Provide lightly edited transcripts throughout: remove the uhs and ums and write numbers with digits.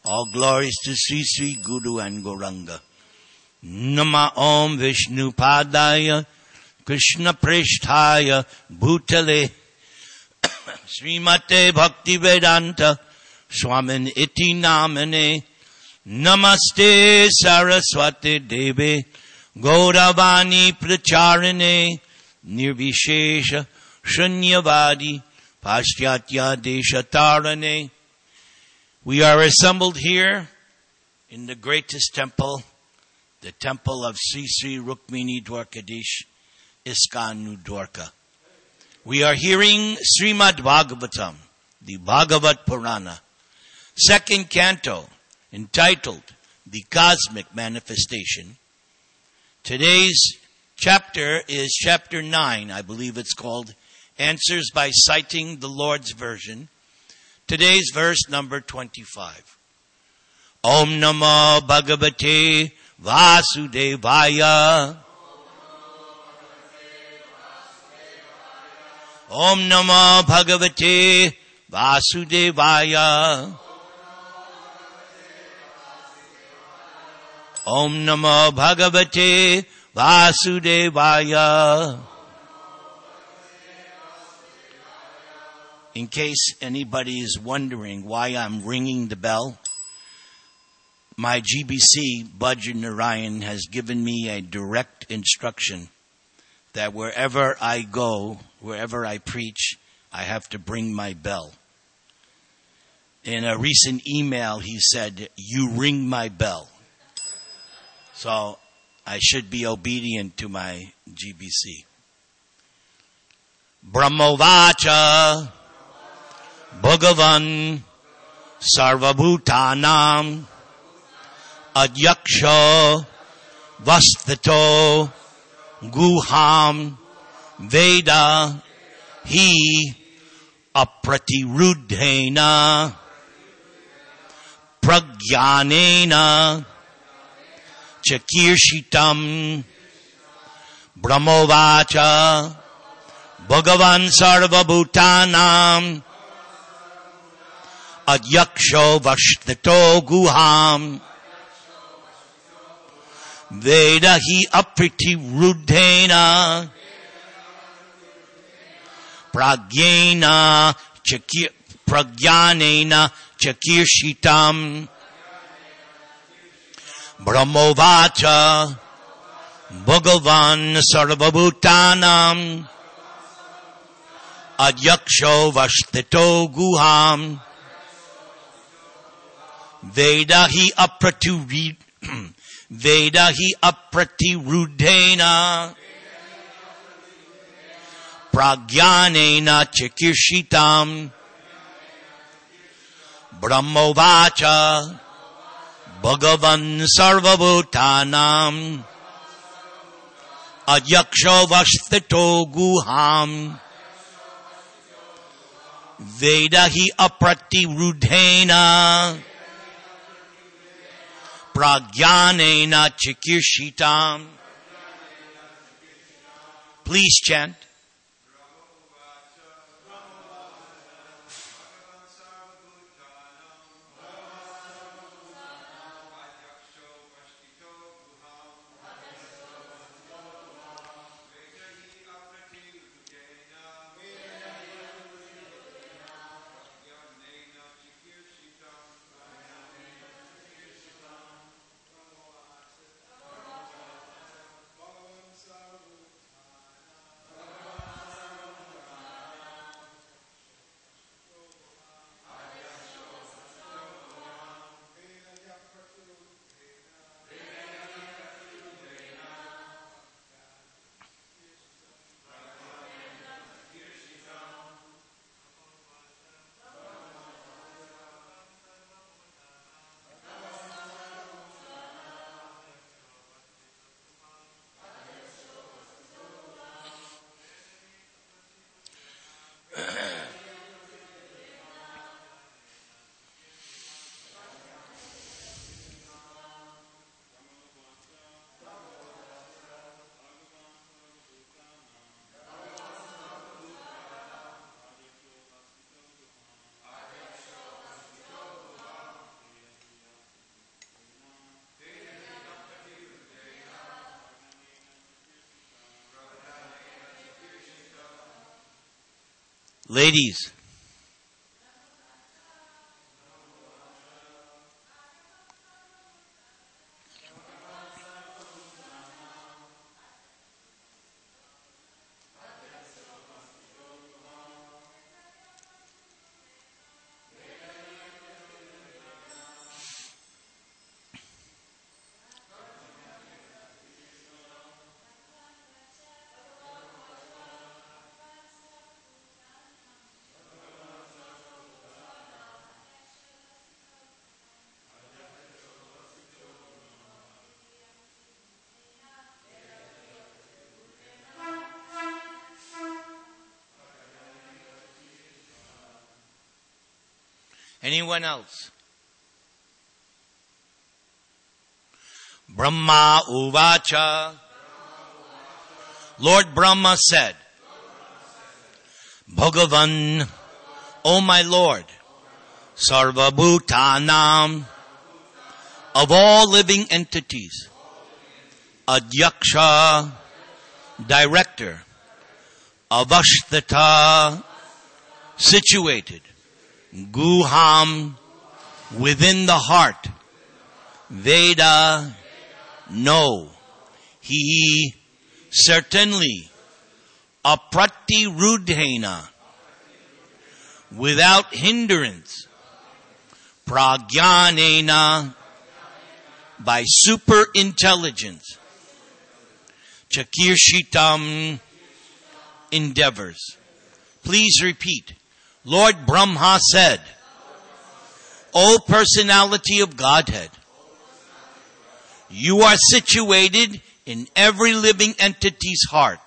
All glories to Sri Sri Guru and Gauranga. Nama Om Vishnu Padaya Krishna Prishthaya Bhutale Srimate Bhakti Vedanta Swamin Iti Namane Namaste Saraswati Deve Gauravani Pracharane Nirvishesha Shunyavadi Paschatya Deshatarane. We are assembled here in the greatest temple, the temple of Sri Sri Rukmini Dwarkadish, ISKCON Dwarka. We are hearing Srimad Bhagavatam, the Bhagavat Purana, second canto, entitled The Cosmic Manifestation. Today's chapter is chapter 9, I believe it's called, Answers by Citing the Lord's Version. Today's verse number 25. Om Namo Bhagavate Vasudevaya. Om Namo Bhagavate Vasudevaya. Om Namo Bhagavate Vasudevaya. In case anybody is wondering why I'm ringing the bell, my GBC, Bajra Narayan, has given me a direct instruction that wherever I go, wherever I preach, I have to bring my bell. In a recent email, he said, "You ring my bell." So I should be obedient to my GBC. Brahmovacha Bhagavan Sarvabhutanam Adyaksha Vastato Guham Veda Hi Apratirudhena Pragyanena Chakirshitam Brahmovacha Bhagavan Sarvabhutanam Adyaksho Vashtato Guham Vedahi Apriti Rudhena Pragyanena Chakirshitam Brahmovacha Bhagavan Sarvabhutanam Adyaksho Vashtato Guham Vedahi Apratirudhena Pragyanena Chakirshitam Brahmovacha Bhagavan Sarvabhutanam Adyaksho Vashtato Guham Vedahi Apratirudhena Pragyanena Chakirshitam. Please chant. Ladies, anyone else? Brahma Uvacha. Lord Brahma said, Bhagavan, O my Lord, Sarva Bhutanam, of all living entities, Adyaksha, director, Avasthata, situated, Guham, within the heart, Veda, no, he certainly, Aprati-rudhena, without hindrance, Pragyanena, by super intelligence, Chakirshitam, endeavors. Please repeat. Lord Brahma said, O personality of Godhead, you are situated in every living entity's heart.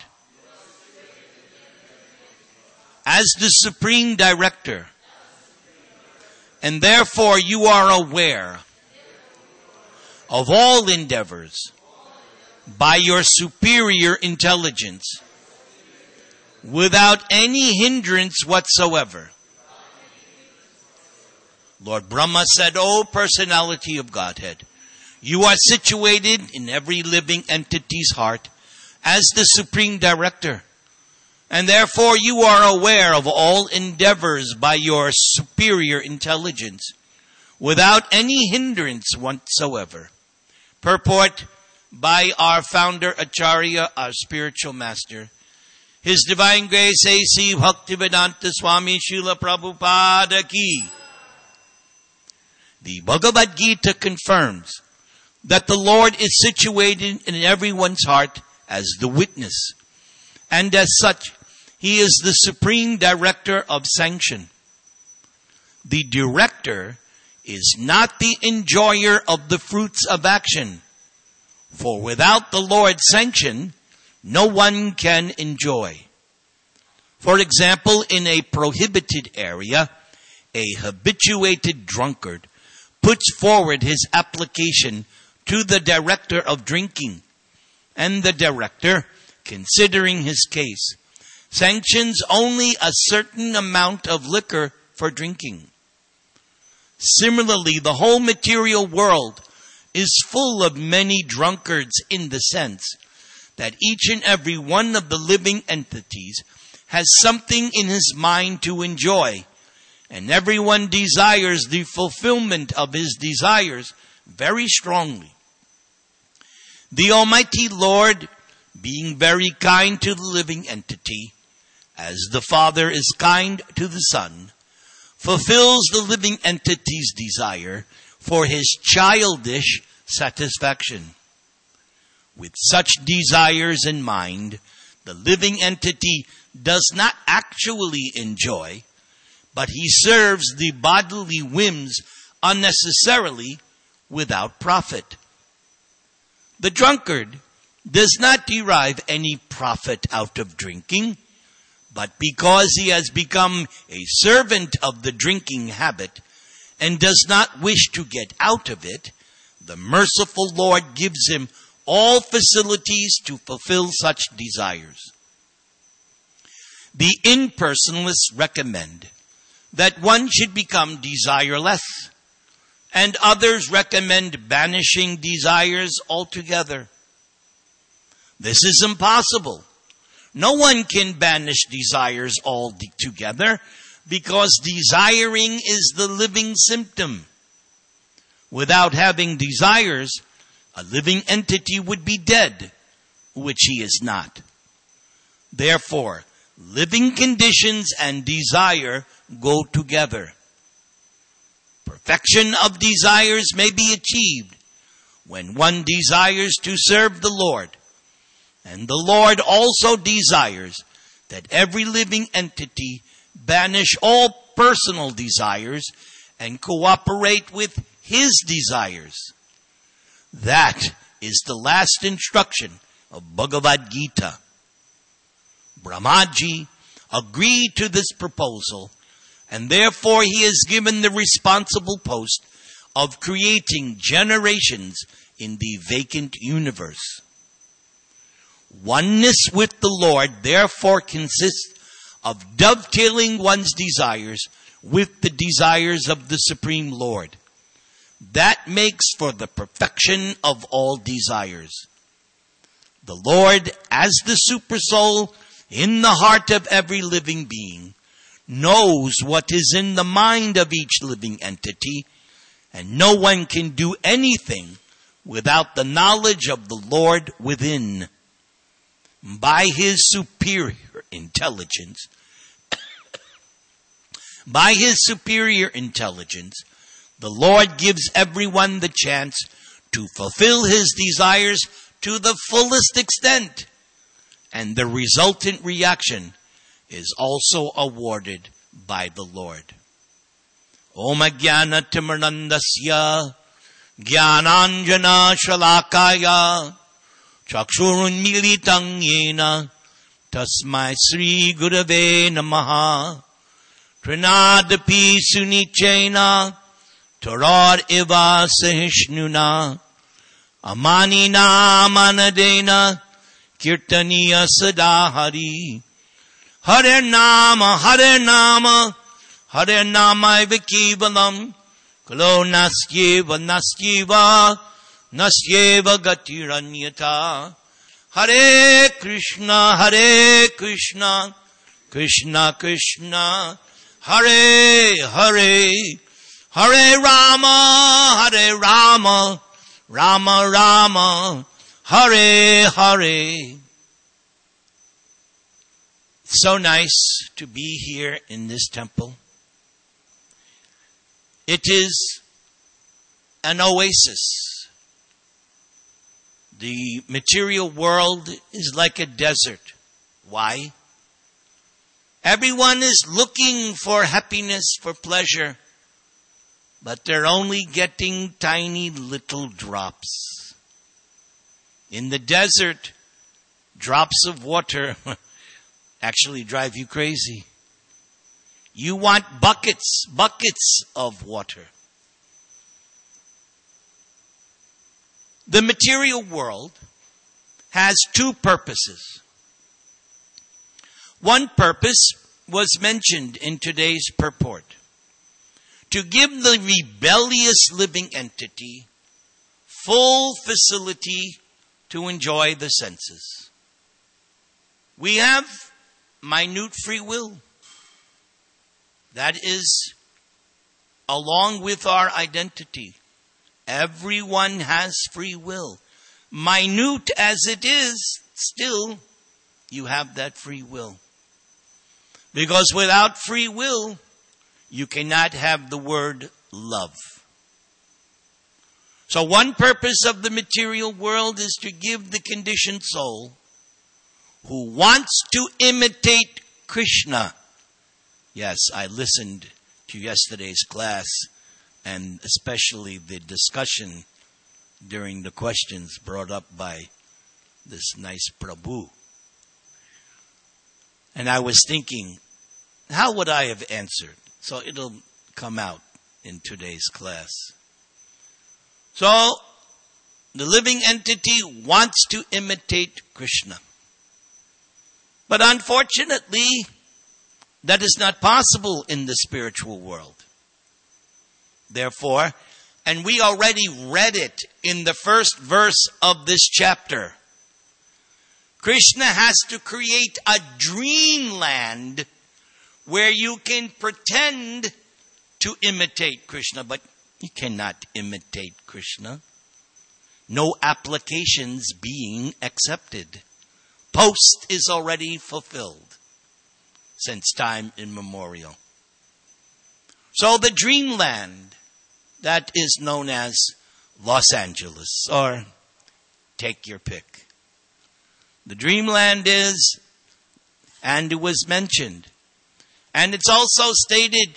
As the Supreme Director, and therefore you are aware of all endeavors by your superior intelligence without any hindrance whatsoever. Lord Brahma said, O personality of Godhead, you are situated in every living entity's heart as the Supreme Director, and therefore you are aware of all endeavors by your superior intelligence without any hindrance whatsoever. Purport by our founder Acharya, our spiritual master, His Divine Grace A.C. Bhaktivedanta Swami Srila Prabhupada Ki. The Bhagavad Gita confirms that the Lord is situated in everyone's heart as the witness, and as such, He is the Supreme Director of sanction. The director is not the enjoyer of the fruits of action, for without the Lord's sanction, no one can enjoy. For example, in a prohibited area, a habituated drunkard puts forward his application to the director of drinking, and the director, considering his case, sanctions only a certain amount of liquor for drinking. Similarly, the whole material world is full of many drunkards in the sense that each and every one of the living entities has something in his mind to enjoy, and everyone desires the fulfillment of his desires very strongly. The Almighty Lord, being very kind to the living entity, as the Father is kind to the Son, fulfills the living entity's desire for his childish satisfaction. With such desires in mind, the living entity does not actually enjoy, but he serves the bodily whims unnecessarily without profit. The drunkard does not derive any profit out of drinking, but because he has become a servant of the drinking habit and does not wish to get out of it, the merciful Lord gives him all facilities to fulfill such desires. The impersonalists recommend that one should become desireless, and others recommend banishing desires altogether. This is impossible, No one can banish desires altogether because desiring is the living symptom. Without having desires, a living entity would be dead, which he is not. Therefore, living conditions and desire go together. Perfection of desires may be achieved when one desires to serve the Lord, and the Lord also desires that every living entity banish all personal desires and cooperate with His desires. That is the last instruction of Bhagavad Gita. Brahmaji agreed to this proposal, and therefore he is given the responsible post of creating generations in the vacant universe. Oneness with the Lord therefore consists of dovetailing one's desires with the desires of the Supreme Lord. That makes for the perfection of all desires. The Lord, as the Supersoul in the heart of every living being, knows what is in the mind of each living entity, and no one can do anything without the knowledge of the Lord within. By His superior intelligence, the Lord gives everyone the chance to fulfill his desires to the fullest extent, and the resultant reaction is also awarded by the Lord. Om Jnana Timirandasya Jnananjana Shalakaya Chakshurun Militang Yena Tasmai Sri Gurave Namaha Trinadapi Sunichena Torad Iva Sahishnuna Amanina Manadena Kirtaniya Sadahari Hare Nama Hare Nama Vikivalam Kalo Nasyeva Gatiranyata Hare Krishna Krishna Krishna Hare Hare Hare Rama Rama Rama Hare Hare. So nice to be here in this temple. It is an oasis. The material world is like a desert. Why? Everyone is looking for happiness, for pleasure, but they're only getting tiny little drops. In the desert, drops of water actually drive you crazy. You want buckets of water. The material world has two purposes. One purpose was mentioned in today's purport: to give the rebellious living entity full facility to enjoy the senses. We have minute free will. That is, along with our identity, everyone has free will. Minute as it is, still, you have that free will. Because without free will, you cannot have the word love. So one purpose of the material world is to give the conditioned soul who wants to imitate Krishna. Yes, I listened to yesterday's class, and especially the discussion during the questions brought up by this nice Prabhu. And I was thinking, how would I have answered? So it'll come out in today's class. So, the living entity wants to imitate Krishna. But unfortunately, that is not possible in the spiritual world. Therefore, and we already read it in the first verse of this chapter, Krishna has to create a dreamland where you can pretend to imitate Krishna, but you cannot imitate Krishna. No applications being accepted. Post is already fulfilled since time immemorial. So the dreamland that is known as Los Angeles, or take your pick. The dreamland is, and it was mentioned, and it's also stated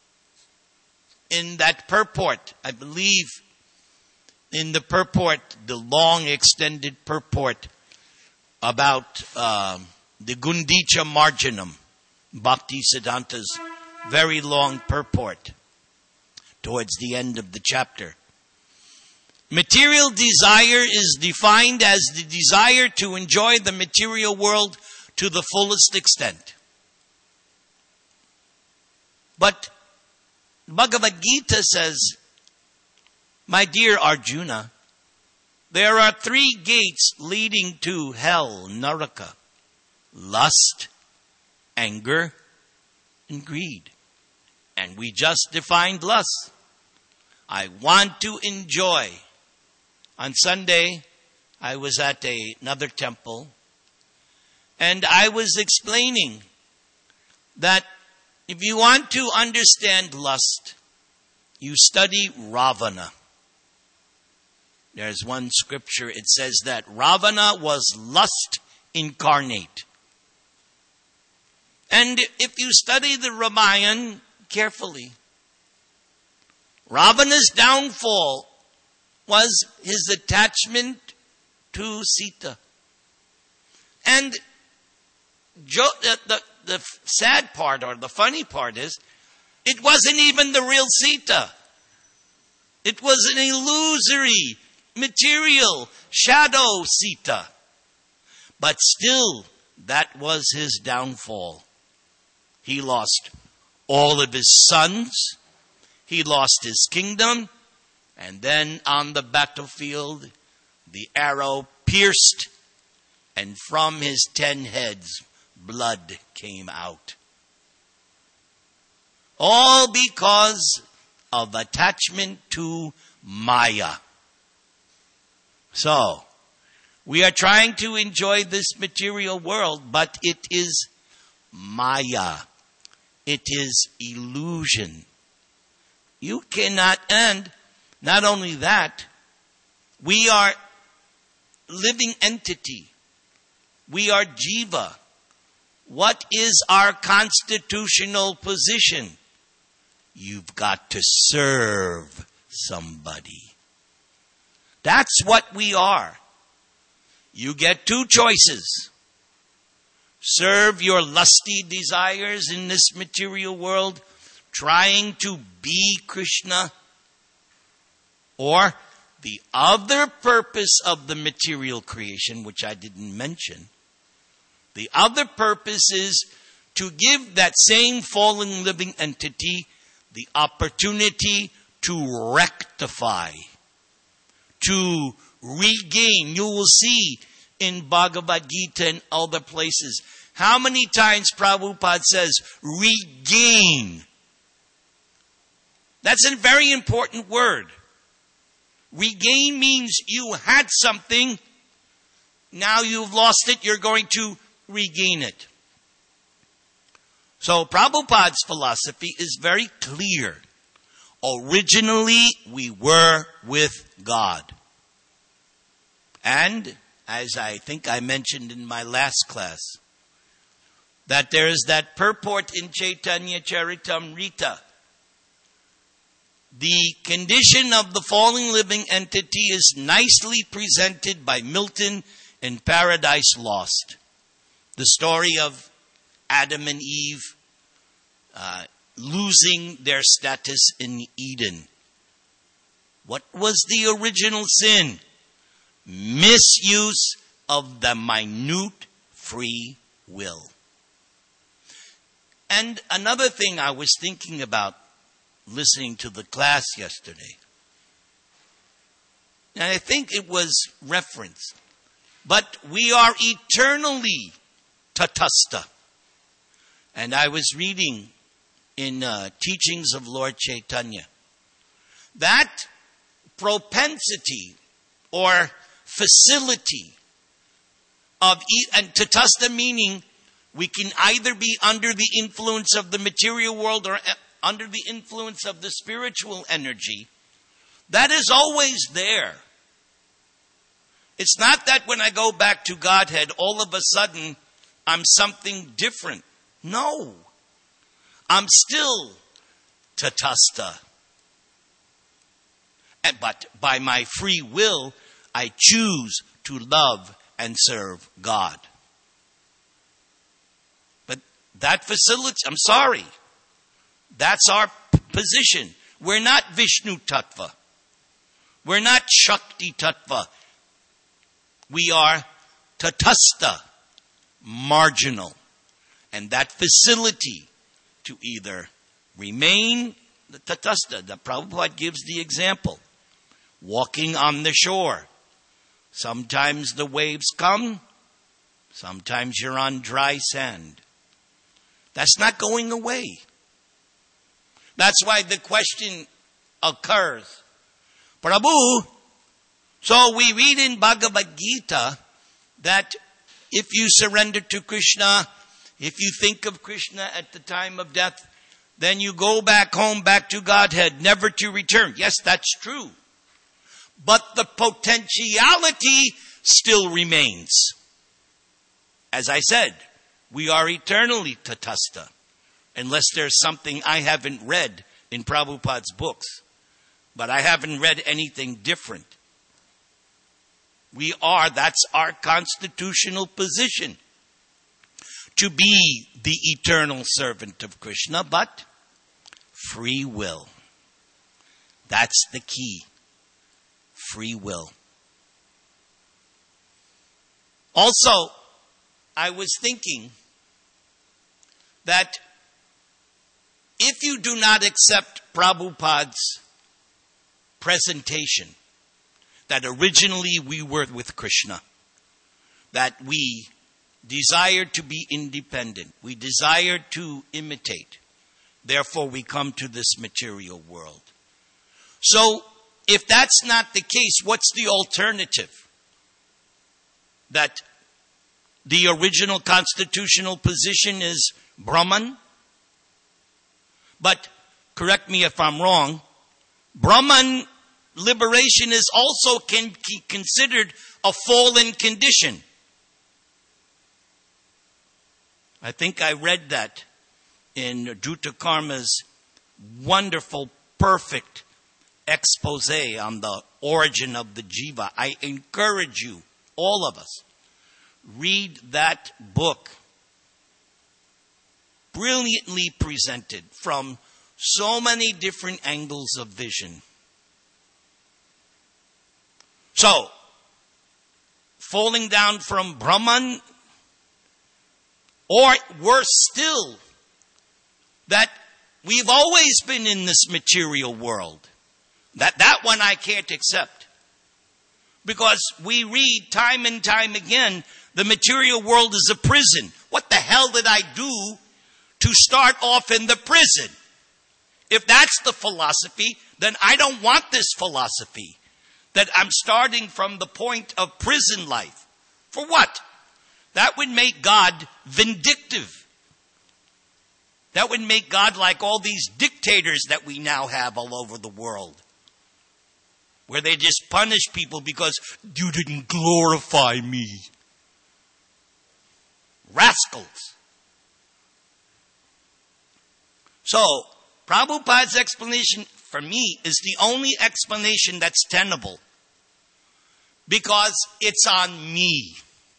in that purport, I believe, in the purport, the long extended purport about the Gundicha Marjanam, Bhaktisiddhanta's very long purport towards the end of the chapter. Material desire is defined as the desire to enjoy the material world to the fullest extent. But Bhagavad Gita says, my dear Arjuna, there are 3 gates leading to hell, Naraka: lust, anger, and greed. And we just defined lust. I want to enjoy. On Sunday, I was at another temple, and I was explaining that if you want to understand lust, you study Ravana. There's one scripture, it says that Ravana was lust incarnate. And if you study the Ramayana carefully, Ravana's downfall was his attachment to Sita. And the sad part, or the funny part is, it wasn't even the real Sita. It was an illusory, material, shadow Sita. But still, that was his downfall. He lost all of his sons. He lost his kingdom. And then on the battlefield, the arrow pierced, and from his 10 heads, blood came out. All because of attachment to Maya. So, we are trying to enjoy this material world, but it is Maya. It is illusion. You cannot, and not only that, we are living entity. We are jiva. What is our constitutional position? You've got to serve somebody. That's what we are. You get 2 choices. Serve your lusty desires in this material world, trying to be Krishna. Or the other purpose of the material creation, which I didn't mention, the other purpose is to give that same fallen living entity the opportunity to rectify, to regain. You will see in Bhagavad Gita and other places how many times Prabhupada says regain. That's a very important word. Regain means you had something, now you've lost it, you're going to regain it. So Prabhupada's philosophy is very clear. Originally, we were with God. And, as I think I mentioned in my last class, that there is that purport in Chaitanya Charitamrita. The condition of the fallen living entity is nicely presented by Milton in Paradise Lost. The story of Adam and Eve losing their status in Eden. What was the original sin? Misuse of the minute free will. And another thing I was thinking about listening to the class yesterday, and I think it was referenced, but we are eternally tatastha. And I was reading in Teachings of Lord Chaitanya, that propensity or facility of, and tatastha meaning we can either be under the influence of the material world or under the influence of the spiritual energy, that is always there. It's not that when I go back to Godhead, all of a sudden I'm something different. No. I'm still tatastha. But by my free will, I choose to love and serve God. But that facility, I'm sorry, that's our position. We're not Vishnu Tattva. We're not Shakti Tattva. We are tatastha, marginal. And that facility to either remain the tatastha, the Prabhupada gives the example, walking on the shore. Sometimes the waves come, sometimes you're on dry sand. That's not going away. That's why the question occurs, Prabhu, so we read in Bhagavad Gita that if you surrender to Krishna, if you think of Krishna at the time of death, then you go back home, back to Godhead, never to return. Yes, that's true. But the potentiality still remains. As I said, we are eternally tatastha, unless there's something I haven't read in Prabhupada's books. But I haven't read anything different. We are, that's our constitutional position, to be the eternal servant of Krishna, but free will. That's the key. Free will. Also, I was thinking that if you do not accept Prabhupada's presentation, that originally we were with Krishna, that we desired to be independent, we desired to imitate, therefore we come to this material world. So, if that's not the case, what's the alternative? That the original constitutional position is Brahman? But, correct me if I'm wrong, Brahman liberation is also can be considered a fallen condition. I think I read that in Druta Karma's wonderful, perfect expose on the origin of the jiva. I encourage you, all of us, read that book. Brilliantly presented from so many different angles of vision. So, falling down from Brahman, or worse still, that we've always been in this material world. That one I can't accept. Because we read time and time again, the material world is a prison. What the hell did I do to start off in the prison? If that's the philosophy, then I don't want this philosophy. That I'm starting from the point of prison life. For what? That would make God vindictive. That would make God like all these dictators that we now have all over the world. Where they just punish people because you didn't glorify me. Rascals. So, Prabhupada's explanation for me is the only explanation that's tenable. Because it's on me.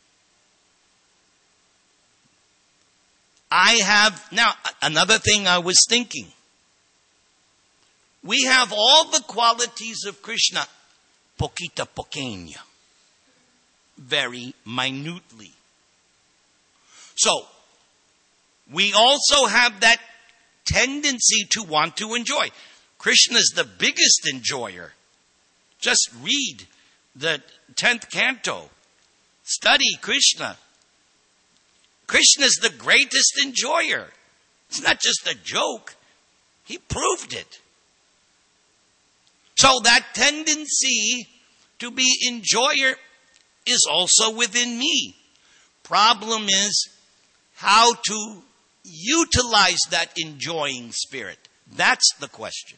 Now, another thing I was thinking. We have all the qualities of Krishna, poquita poqueña, very minutely. So, we also have that tendency to want to enjoy. Krishna's the biggest enjoyer. Just read the 10th canto. Study Krishna. Krishna is the greatest enjoyer. It's not just a joke. He proved it. So that tendency to be enjoyer is also within me. Problem is how to utilize that enjoying spirit. That's the question.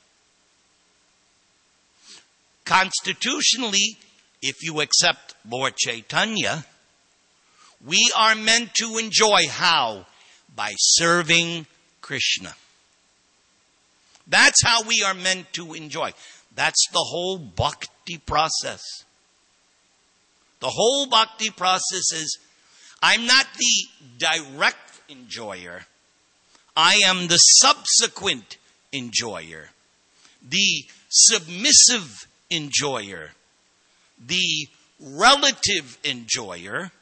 Constitutionally, if you accept Lord Chaitanya, we are meant to enjoy how? By serving Krishna. That's how we are meant to enjoy. That's the whole bhakti process. The whole bhakti process is, I'm not the direct enjoyer. I am the subsequent enjoyer. The submissive enjoyer. The relative enjoyer.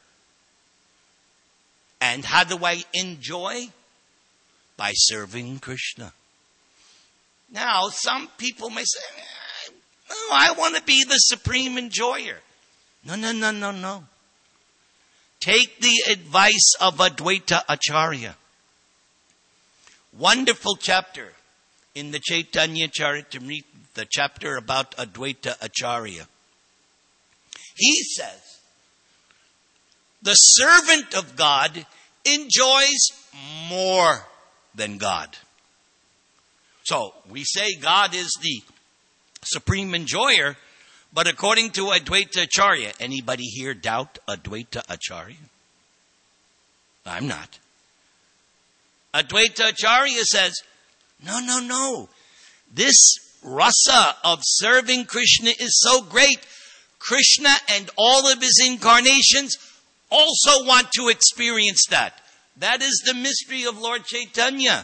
And how do I enjoy? By serving Krishna. Now, some people may say, no, I want to be the supreme enjoyer. No. Take the advice of Advaita Acharya. Wonderful chapter in the Chaitanya Charitamrita, the chapter about Advaita Acharya. He says, the servant of God enjoys more than God. So, we say God is the supreme enjoyer, but according to Advaita Acharya, anybody here doubt Advaita Acharya? I'm not. Advaita Acharya says, no. This rasa of serving Krishna is so great. Krishna and all of his incarnations also want to experience that. That is the mystery of Lord Chaitanya.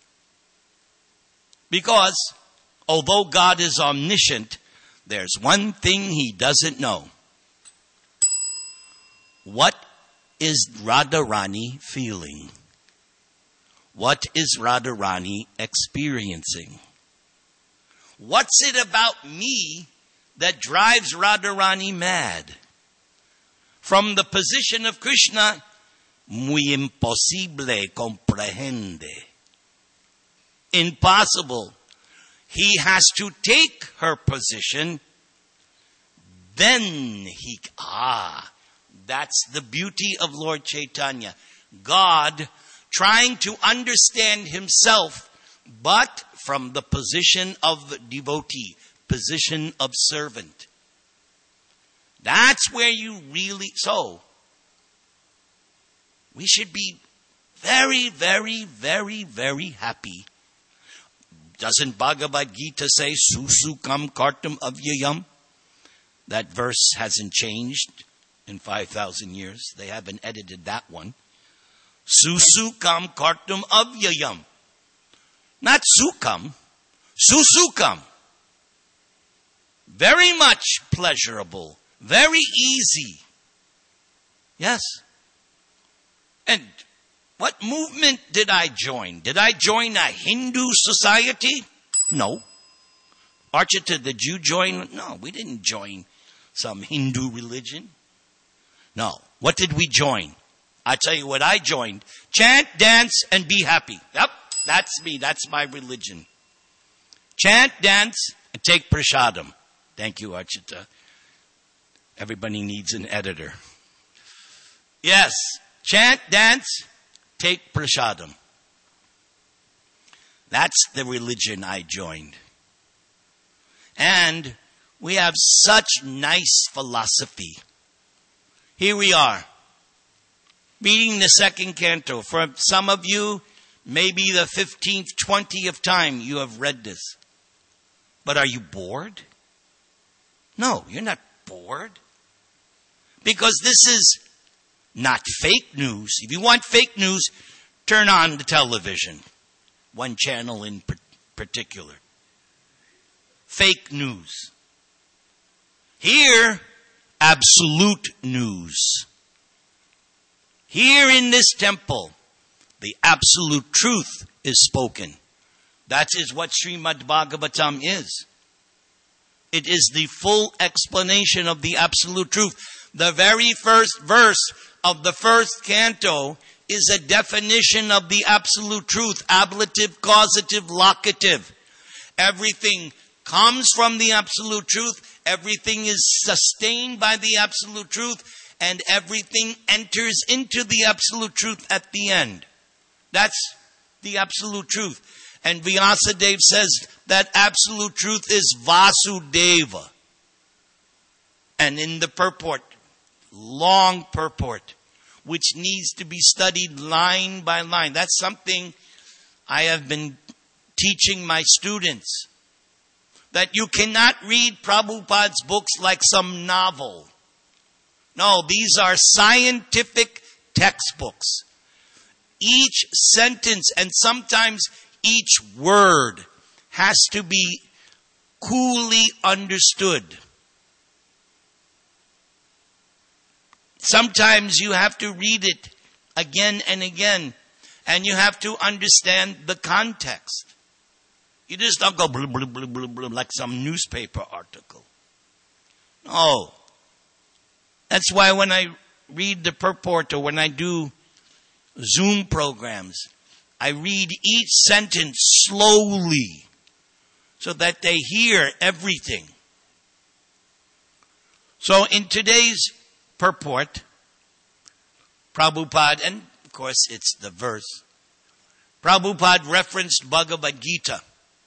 Because, although God is omniscient, there's one thing he doesn't know. What is Radharani feeling? What is Radharani experiencing? What's it about me that drives Radharani mad? From the position of Krishna, muy imposible comprehende. Impossible. He has to take her position. Then that's the beauty of Lord Chaitanya. God trying to understand himself, but from the position of devotee, position of servant. That's where you really, so we should be very, very, very, very happy. Doesn't Bhagavad Gita say, Susukam kartam avyayam? That verse hasn't changed in 5,000 years. They haven't edited that one. Susukam kartam avyayam. Not sukam, susukam. Very much pleasurable. Very easy. Yes. And what movement did I join? Did I join a Hindu society? No. Archita, did you join? No, we didn't join some Hindu religion. No. What did we join? I tell you what I joined. Chant, dance, and be happy. Yep, that's me. That's my religion. Chant, dance, and take prasadam. Thank you, Archita. Everybody needs an editor. Yes. Chant, dance, take prasadam. That's the religion I joined. And we have such nice philosophy. Here we are, reading the second canto. For some of you, maybe the 15th, 20th time you have read this. But are you bored? No, you're not bored. Because this is not fake news. If you want fake news, turn on the television. One channel in particular. Fake news. Here, absolute news. Here in this temple, the absolute truth is spoken. That is what Srimad Bhagavatam is. It is the full explanation of the absolute truth. The very first verse of the first canto is a definition of the absolute truth, ablative, causative, locative. Everything comes from the absolute truth. Everything is sustained by the absolute truth. And everything enters into the absolute truth at the end. That's the absolute truth. And Vyasadeva says that absolute truth is Vasudeva. And in the purport, long purport, which needs to be studied line by line. That's something I have been teaching my students. That you cannot read Prabhupada's books like some novel. No, these are scientific textbooks. Each sentence and sometimes each word has to be coolly understood. Sometimes you have to read it again and again, and you have to understand the context. You just don't go blah, blah, blah, blah, blah, like some newspaper article. No. That's why when I read the purport or when I do Zoom programs, I read each sentence slowly so that they hear everything. So in today's purport, Prabhupada, and of course it's the verse, Prabhupada referenced Bhagavad Gita.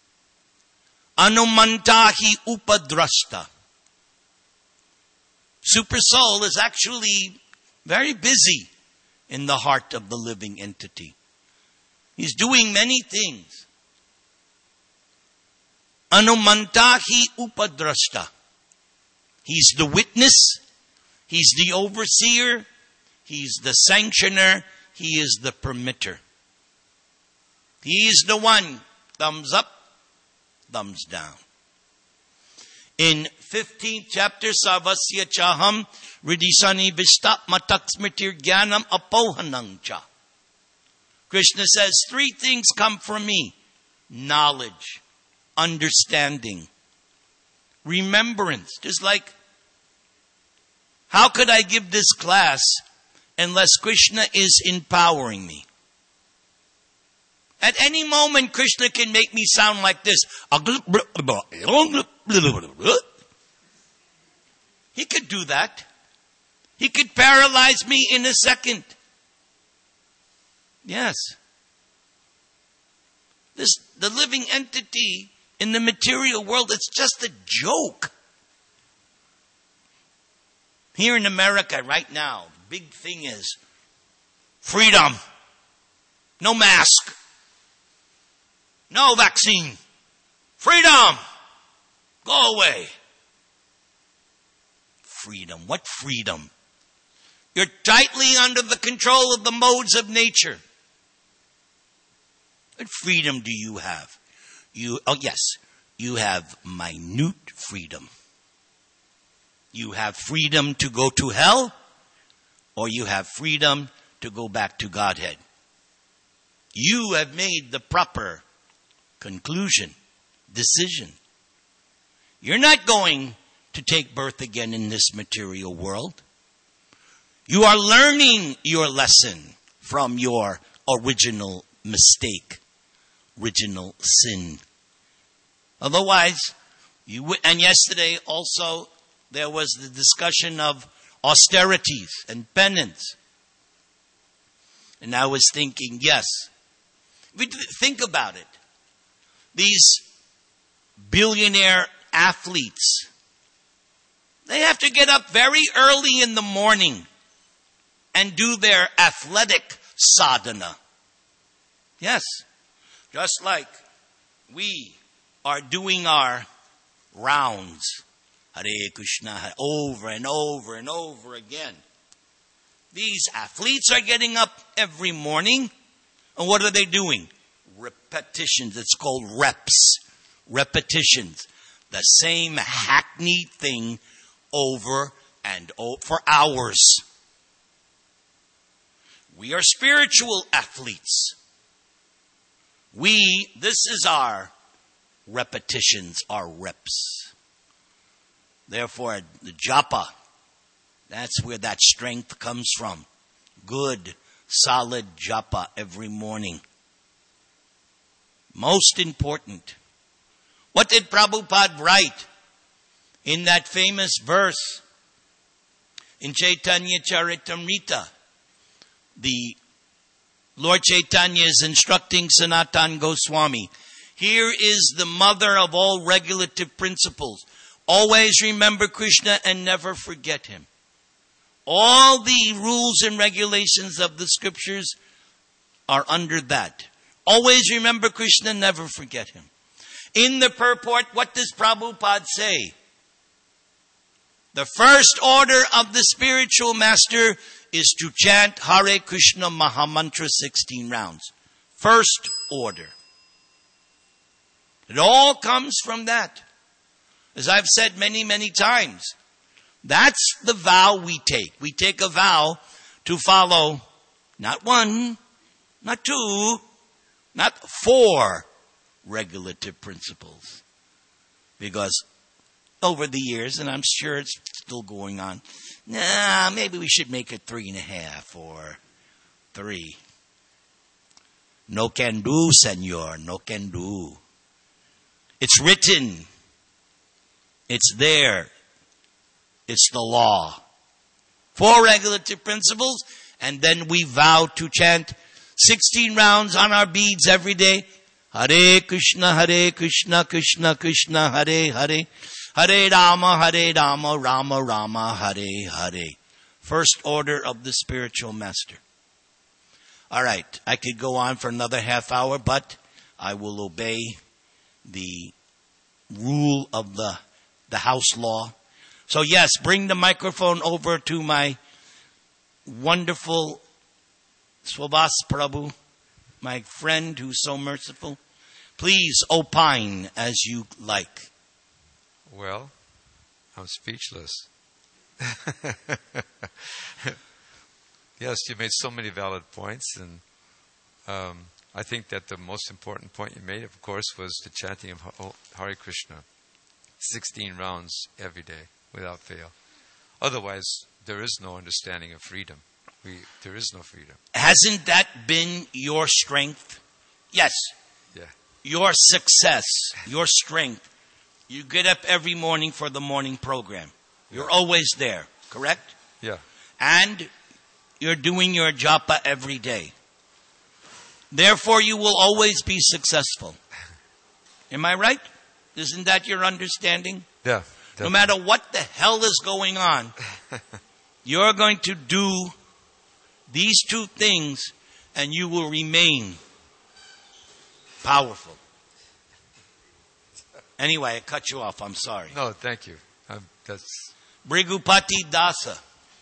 Anumantahi upadrashta. Super soul is actually very busy in the heart of the living entity. He's doing many things. Anumantahi upadrashta. He's the witness. He's the overseer. He's the sanctioner. He is the permitter. He's the one. Thumbs up, thumbs down. In 15th chapter, Sarvasya Chaham Ridisani Vistap Matak Smritir Jnanam Apohanang Cha. Krishna says, 3 things come from me. Knowledge, understanding, remembrance. Just like, how could I give this class unless Krishna is empowering me? At any moment, Krishna can make me sound like this. He could do that. He could paralyze me in a second. Yes. The living entity in the material world, it's just a joke. Here in America right now, the big thing is freedom. No mask. No vaccine. Freedom. Go away. Freedom. What freedom? You're tightly under the control of the modes of nature. What freedom do you have? You have minute freedom. You have freedom to go to hell, or you have freedom to go back to Godhead. You have made the proper conclusion, decision. You're not going to take birth again in this material world. You are learning your lesson from your original mistake, original sin. Otherwise, you would. And yesterday also there was the discussion of austerities and penance. And I was thinking, yes, think about it. These billionaire athletes, they have to get up very early in the morning and do their athletic sadhana. Yes, just like we are doing our rounds, Hare Krishna, over and over and over again. These athletes are getting up every morning, and what are they doing? Repetitions. It's called reps. Repetitions. The same hackneyed thing over and over for hours. We are spiritual athletes. This is our repetitions, our reps. Therefore, the japa That's where that strength comes from. Good, solid japa every morning. Most important. What did Prabhupada write in that famous verse in Chaitanya Charitamrita? The Lord Chaitanya is instructing Sanatana Goswami. Here is the mother of all regulative principles. Always remember Krishna and never forget him. All the rules and regulations of the scriptures are under that. Always remember Krishna, never forget him. In the purport, what does Prabhupada say? The first order of the spiritual master is to chant Hare Krishna Mahamantra 16 rounds. First order. It all comes from that. As I've said many, many times, that's the vow we take. We take a vow to follow not one, not two, not 4 regulative principles. Because over the years, and I'm sure it's still going on, maybe we should make it 3.5 or 3. No can do, senor, no can do. It's written. It's there. It's the law. 4 regulative principles, and then we vow to chant 16 rounds on our beads every day. Hare Krishna, Krishna Krishna, Hare Hare. Hare Rama, Rama Rama, Hare Hare. First order of the spiritual master. All right, I could go on for another half hour, but I will obey the rule of the house law. So yes, bring the microphone over to my wonderful Swabhas Prabhu, my friend who's so merciful. Please opine as you like. Well, I'm speechless. Yes, you made so many valid points, and I think that the most important point you made, of course, was the chanting of Hare Krishna, 16 rounds every day, without fail. Otherwise, there is no understanding of freedom. There is no freedom. Hasn't that been your strength? Yes. Yeah. Your success, your strength. You get up every morning for the morning program. You're always there, correct? Yeah. And you're doing your japa every day. Therefore, you will always be successful. Am I right? Isn't that your understanding? Yeah. Definitely. No matter what the hell is going on, you're going to do these 2 things and you will remain powerful. Anyway, I cut you off. I'm sorry. No, thank you. That's Brigupati Dasa.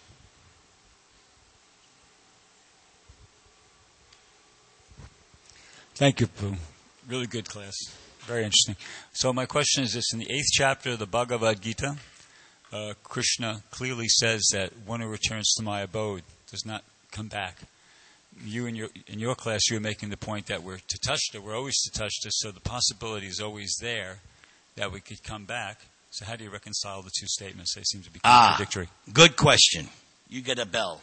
Thank you, Pooh. Really good class. Very interesting. So my question is this. In the 8th chapter of the Bhagavad Gita, Krishna clearly says that one who returns to my abode does not come back. You in your class, you were making the point that we're Tatashta, we're always Tatashta, so the possibility is always there that we could come back. So how do you reconcile the 2 statements? They seem to be contradictory. Good question. You get a bell.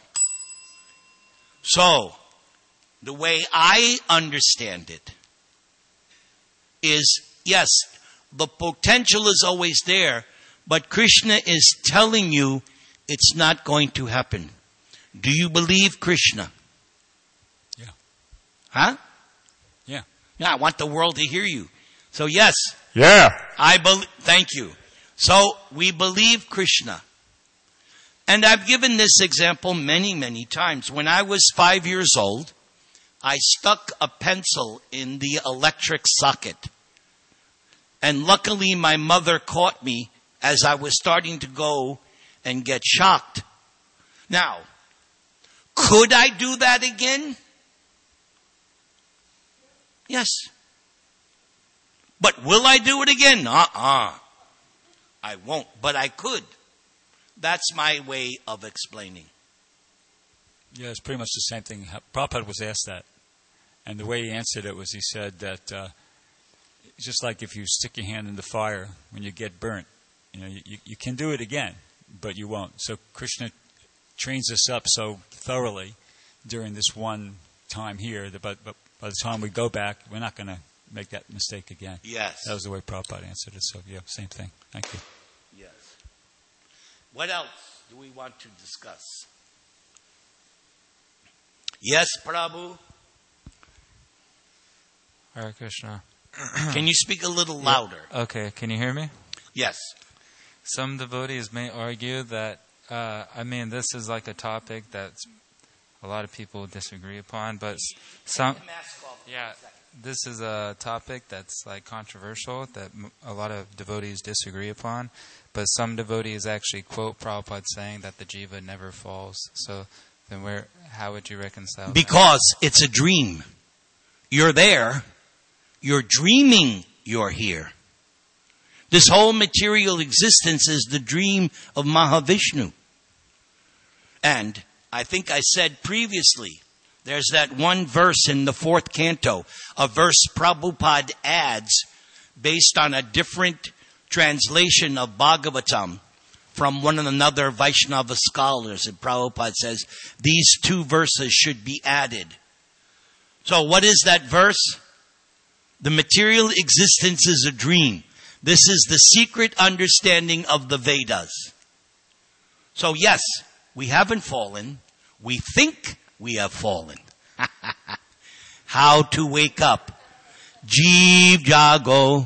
So, the way I understand it is, yes, the potential is always there, but Krishna is telling you it's not going to happen. Do you believe Krishna? Yeah. Huh? Yeah. Yeah, I want the world to hear you. So yes. Yeah. Thank you. So we believe Krishna. And I've given this example many, many times. When I was 5 years old, I stuck a pencil in the electric socket. And luckily my mother caught me as I was starting to go and get shocked. Now, could I do that again? Yes. But will I do it again? I won't, but I could. That's my way of explaining. Yeah, it's pretty much the same thing. Prabhupada was asked that. And the way he answered it was he said that it's just like if you stick your hand in the fire when you get burnt. You can do it again, but you won't. So Krishna trains us up so thoroughly during this one time here that by the time we go back, we're not going to make that mistake again. Yes. That was the way Prabhupada answered it. So, yeah, same thing. Thank you. Yes. What else do we want to discuss? Yes, Prabhu? Hare Krishna. Can you speak a little louder? Okay, can you hear me? Yes. Some devotees may argue that, this is like a topic that a lot of people disagree upon, but this is a topic that's like controversial that a lot of devotees disagree upon, but some devotees actually quote Prabhupada saying that the jiva never falls. So then how would you reconcile Because it's a dream. You're there. You're dreaming you're here. This whole material existence is the dream of Mahavishnu. And I think I said previously, there's that one verse in the 4th canto, a verse Prabhupada adds based on a different translation of Bhagavatam from one another Vaishnava scholars. And Prabhupada says these 2 verses should be added. So what is that verse? The material existence is a dream. This is the secret understanding of the Vedas. So yes, we haven't fallen. We think we have fallen. How to wake up? Jeev jago,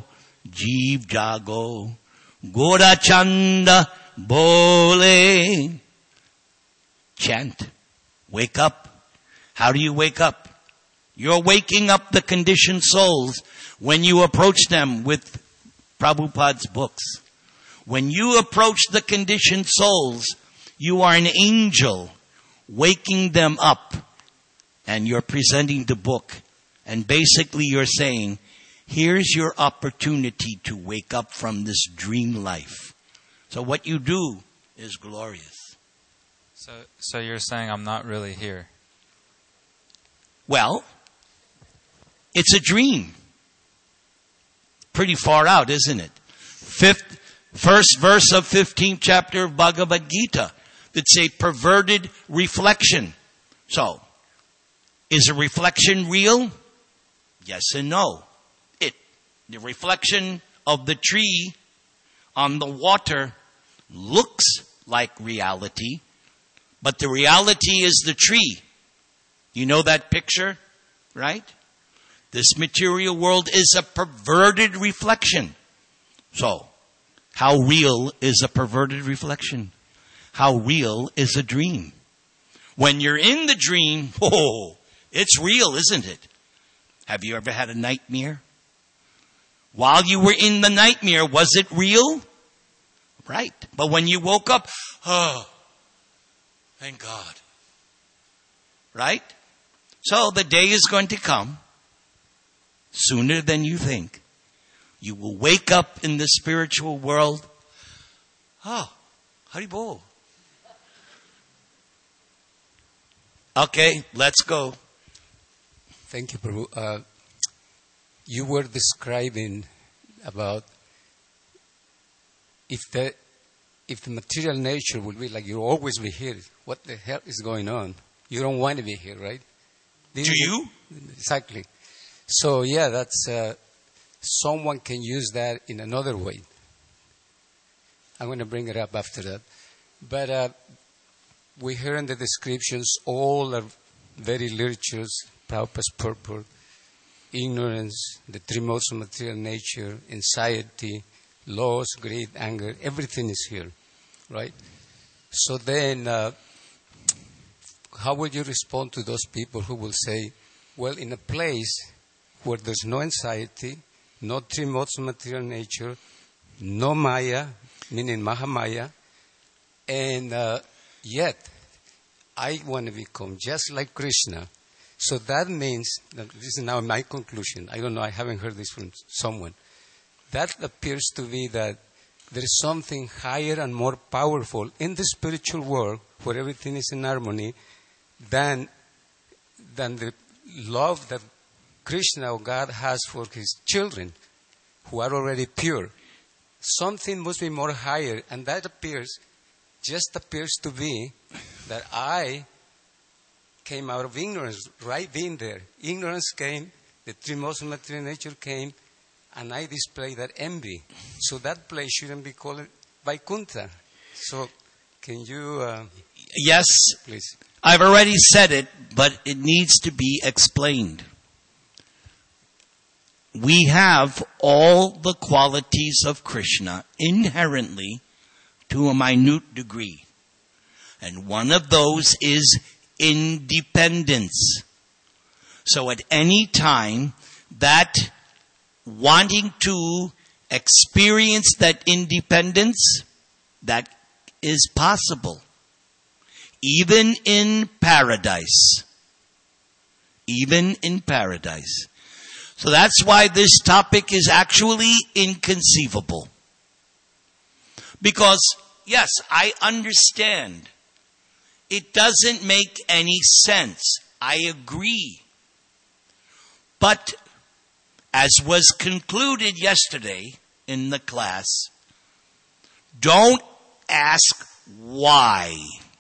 Gora chanda bole. Chant. Wake up. How do you wake up? You're waking up the conditioned souls when you approach them with Prabhupada's books. When you approach the conditioned souls, you are an angel waking them up, and you're presenting the book. And basically you're saying, here's your opportunity to wake up from this dream life. So what you do is glorious. So you're saying I'm not really here? Well, it's a dream. Pretty far out, isn't it? First verse of 15th chapter of Bhagavad Gita. It's a perverted reflection. So, is a reflection real? Yes and no. The reflection of the tree on the water looks like reality, but the reality is the tree. You know that picture, right? This material world is a perverted reflection. So, how real is a perverted reflection? How real is a dream? When you're in the dream, it's real, isn't it? Have you ever had a nightmare? While you were in the nightmare, was it real? Right. But when you woke up, thank God. Right? So the day is going to come sooner than you think. You will wake up in the spiritual world. Haribol. Okay, let's go. Thank you, Prabhu. You were describing about if the material nature will be like you always be here, what the hell is going on? You don't want to be here, right? Do you? Exactly. So yeah, that's someone can use that in another way. I'm going to bring it up after that. But we hear in the descriptions all are very literatures, Prabhupada's purport, ignorance, the three modes of material nature, anxiety, loss, greed, anger, everything is here, right? So then, how would you respond to those people who will say, well, in a place where there's no anxiety, no three modes of material nature, no Maya, meaning Mahamaya, and yet I want to become just like Krishna. So that means, this is now my conclusion, I don't know, I haven't heard this from someone. That appears to be that there is something higher and more powerful in the spiritual world where everything is in harmony than the love that Krishna or God has for his children who are already pure. Something must be more higher, and that appears to be that I came out of ignorance, right being there. Ignorance came, the three modes of material nature came, and I displayed that envy. So that place shouldn't be called Vaikuntha. So can you... Yes, please. I've already said it, but it needs to be explained. We have all the qualities of Krishna inherently to a minute degree. And one of those is independence. So at any time, that wanting to experience that independence, that is possible. Even in paradise. Even in paradise. So that's why this topic is actually inconceivable. Because, yes, I understand. It doesn't make any sense. I agree. But, as was concluded yesterday in the class, don't ask why.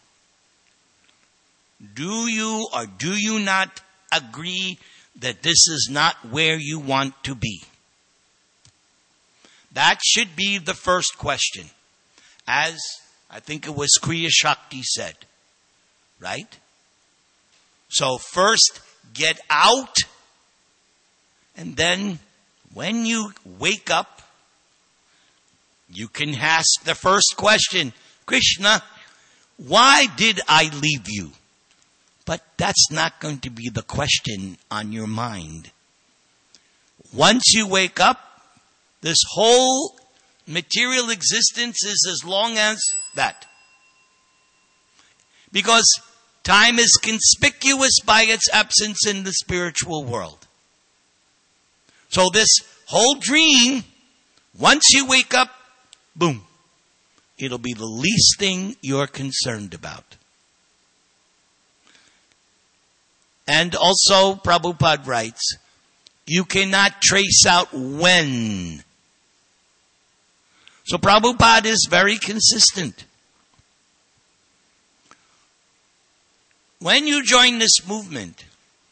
Do you or do you not agree that this is not where you want to be? That should be the first question. As I think it was Kriya Shakti said. Right? So first get out, and then when you wake up, you can ask the first question, Krishna, why did I leave you? But that's not going to be the question on your mind. Once you wake up, this whole material existence is as long as that. Because time is conspicuous by its absence in the spiritual world. So this whole dream, once you wake up, boom, it'll be the least thing you're concerned about. And also, Prabhupada writes, you cannot trace out when. So Prabhupada is very consistent. When you join this movement,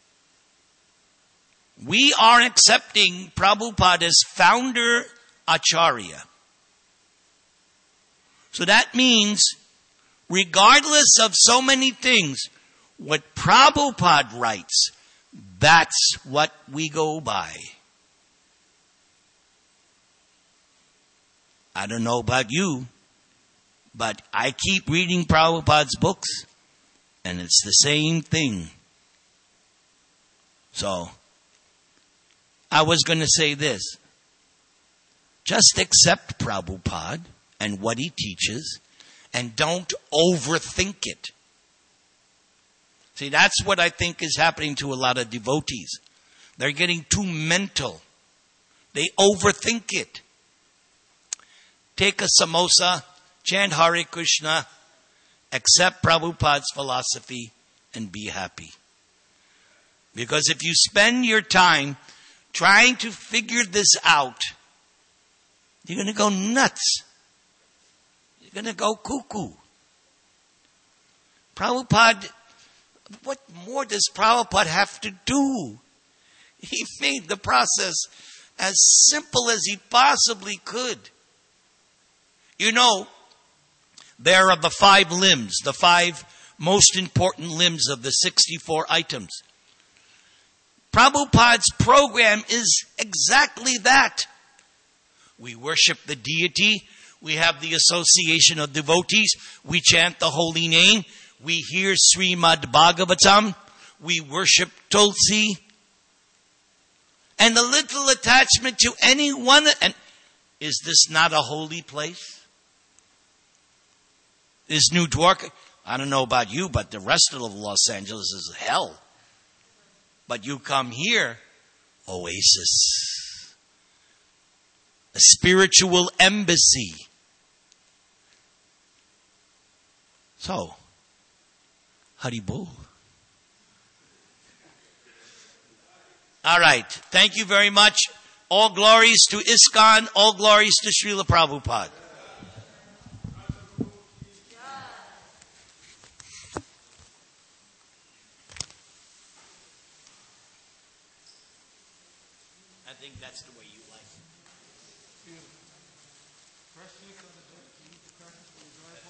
we are accepting Prabhupada as founder Acharya. So that means, regardless of so many things, what Prabhupada writes, that's what we go by. I don't know about you, but I keep reading Prabhupada's books, and it's the same thing. So, I was going to say this. Just accept Prabhupada and what he teaches, and don't overthink it. See, that's what I think is happening to a lot of devotees. They're getting too mental. They overthink it. Take a samosa, chant Hare Krishna, accept Prabhupada's philosophy, and be happy. Because if you spend your time trying to figure this out, you're going to go nuts. You're going to go cuckoo. Prabhupada, what more does Prabhupada have to do? He made the process as simple as he possibly could. You know, there are the 5 limbs, the 5 most important limbs of the 64 items. Prabhupada's program is exactly that. We worship the deity. We have the association of devotees. We chant the holy name. We hear Srimad Bhagavatam. We worship Tulsi. And a little attachment to anyone. And is this not a holy place? Is New Dwarka? I don't know about you, but the rest of Los Angeles is hell. But you come here, oasis. A spiritual embassy. So, Haribol. All right. Thank you very much. All glories to ISKCON. All glories to Srila Prabhupada. think that's the way you like it. Questions on the practice for desire